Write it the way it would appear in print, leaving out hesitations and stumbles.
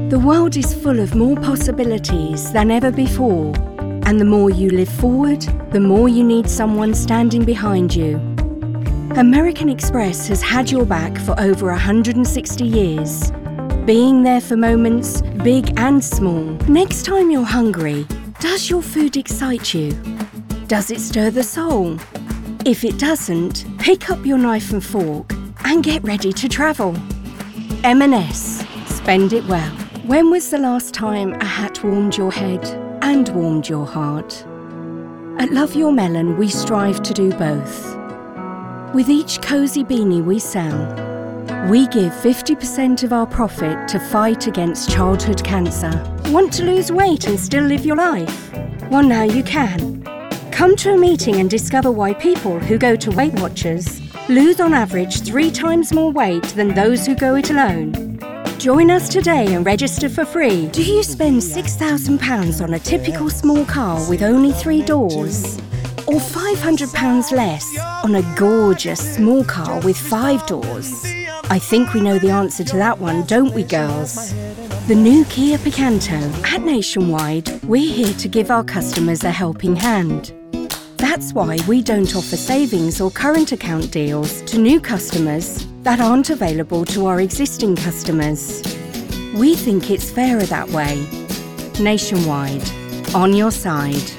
The world is full of more possibilities than ever before, and the more you live forward, the more you need someone standing behind you. American Express has had your back for over 160 years, being there for moments big and small. Next time you're hungry, does your food excite you? Does it stir the soul? If it doesn't, pick up your knife and fork and get ready to travel. M&S. Spend it well. When was the last time a hat warmed your head and warmed your heart? At Love Your Melon, we strive to do both. With each cosy beanie we sell, we give 50% of our profit to fight against childhood cancer. Want to lose weight and still live your life? Well, now you can. Come to a meeting and discover why people who go to Weight Watchers lose on average 3 times more weight than those who go it alone. Join us today and register for free. Do you spend £6,000 on a typical small car with only 3 doors? Or £500 less on a gorgeous small car with 5 doors? I think we know the answer to that one, don't we, girls? The new Kia Picanto. At Nationwide, we're here to give our customers a helping hand. That's why we don't offer savings or current account deals to new customers that aren't available to our existing customers. We think it's fairer that way. Nationwide, on your side.